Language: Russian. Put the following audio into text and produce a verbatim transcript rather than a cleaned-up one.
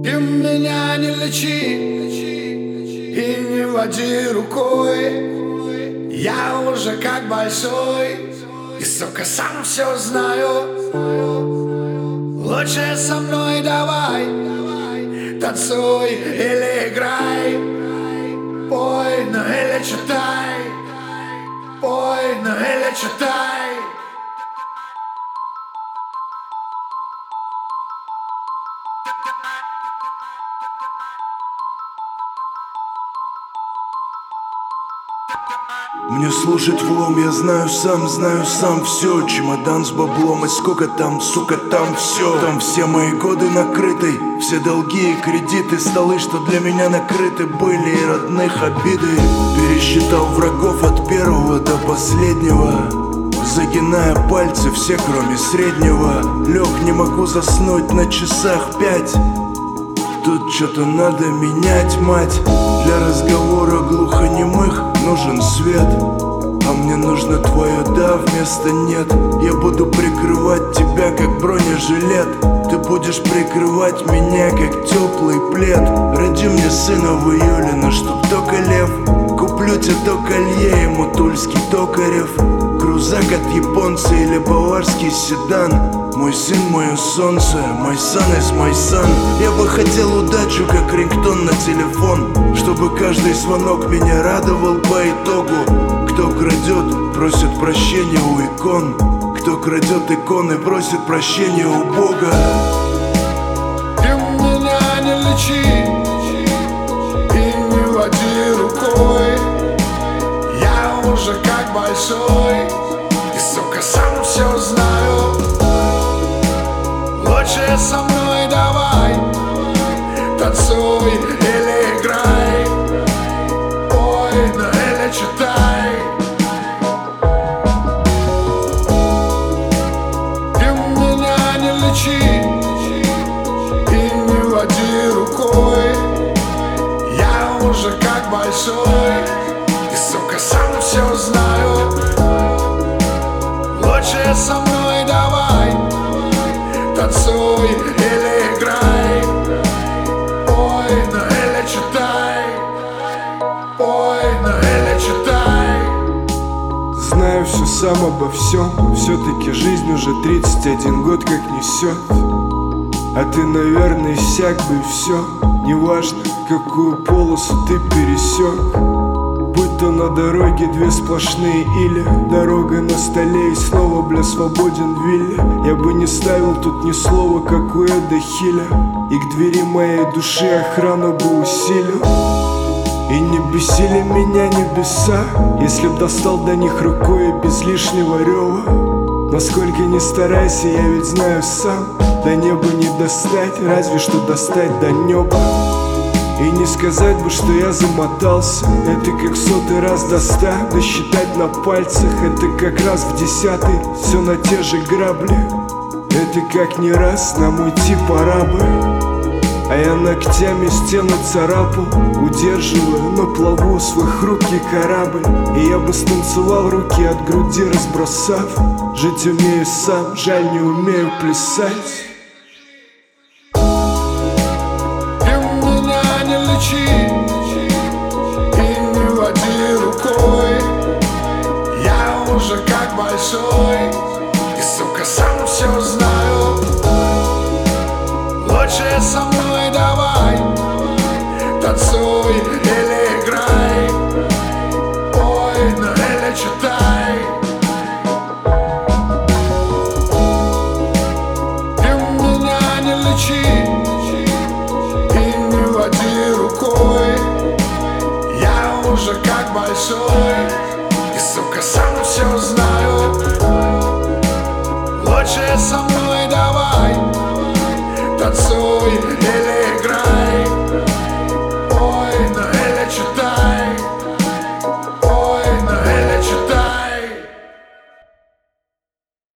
Ты меня не лечи и не води рукой. Я уже как большой и, сука, сам все знаю. Лучше со мной давай танцуй или играй, пой, ну или читай, пой, ну или читай. Мне слушать влом, я знаю сам, знаю сам все. Чемодан с баблом, и сколько там, сука, там все. Там все мои годы накрыты, все долги и кредиты, столы, что для меня накрыты были, и родных обиды. Пересчитал врагов от первого до последнего, загиная пальцы все, кроме среднего. Лег, не могу заснуть, на часах пять. Тут что-то надо менять, мать. Для разговора глухонемых нужен свет, а мне нужно твое да вместо нет. Я буду прикрывать тебя, как бронежилет. Ты будешь прикрывать меня, как теплый плед. Роди мне сына в июле, но чтоб только лев. Куплю тебе то колье, ему тульский токарев. Крузак от японца или баварский седан. Мой сын, мое солнце, мой сан из мой сан. Я бы хотел удачу, как рингтон на телефон, чтобы каждый звонок меня радовал по итогу. Кто крадет, просит прощения у икон. Кто крадет иконы, просит прощения у Бога. Ты меня не лечи и не води рукой. Я уже как большой и, сука, сам все знаю. Лучше со мной давай танцуй или играй, пой, ну или читай. Ты меня не лечи и не води рукой. Я уже как большой и, сука, сам все знаю. Лучше со мной давай танцуй или играй, пой, ну или читай, пой, ну или читай. Знаю все сам обо всем, но все-таки жизнь уже тридцать один год как несет. А ты, наверное, иссяк бы и все. Неважно, какую полосу ты пересек. Будь то на дороге две сплошные или дорога на столе и снова, бля, свободен вилли. Я бы не ставил тут ни слова, как у Эда Хиля, и к двери моей души охрану бы усилил. И не бесили меня небеса, если б достал до них рукой и без лишнего рева. Насколько не старайся, я ведь знаю сам, до неба не достать, разве что достать до неба. И не сказать бы, что я замотался. Это как сотый раз до ста, досчитать на пальцах. Это как раз в десятый, все на те же грабли. Это как не раз, нам уйти пора бы. А я ногтями стену царапал, удерживая на плаву свой хрупкий корабль. И я бы станцевал руки от груди разбросав. Жить умею сам, жаль, не умею плясать. И не води рукой. Я уже как большой и, сука, сам все знаю. Лучше со мной давай танцуй или играй, пой, ну или читай. Ты меня не лечи и не води рукой. Я уже как большой и, сука, сам все знаю. Лучше со мной давай танцуй или